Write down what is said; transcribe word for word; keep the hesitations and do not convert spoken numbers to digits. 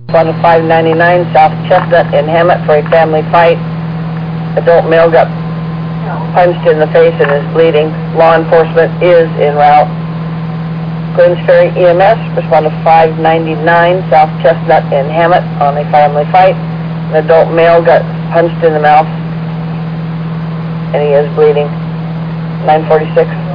One to five ninety-nine South Chestnut in Hammett for a family fight. Adult male got punched in the face and is bleeding. Law enforcement is en route. Queens Ferry E M S, respond to five ninety-nine South Chestnut in Hammett on a family fight. An adult male got punched in the mouth and he is bleeding. nine forty-six.